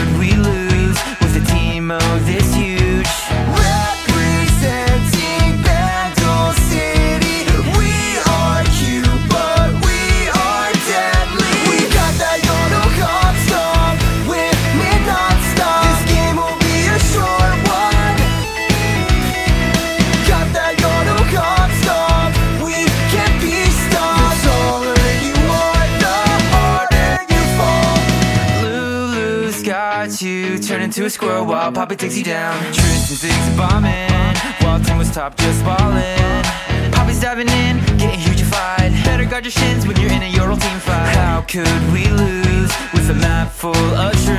could we lose with a team this huge? Representing Vandal City, we are cute, but we are deadly. We got that Yordle Comstock with me non-stop. This game will be a short one. Got that Yordle Comstock, we can't be stopped. The taller you are, the harder you fall. Lulu's got you turn into a squirrel while Poppy takes you down. Tristan Ziggs bombing while Tim was top just balling. Poppy's diving in, getting hugified. Better guard your shins when you're in a Yordle team fight. How could we lose with a map full of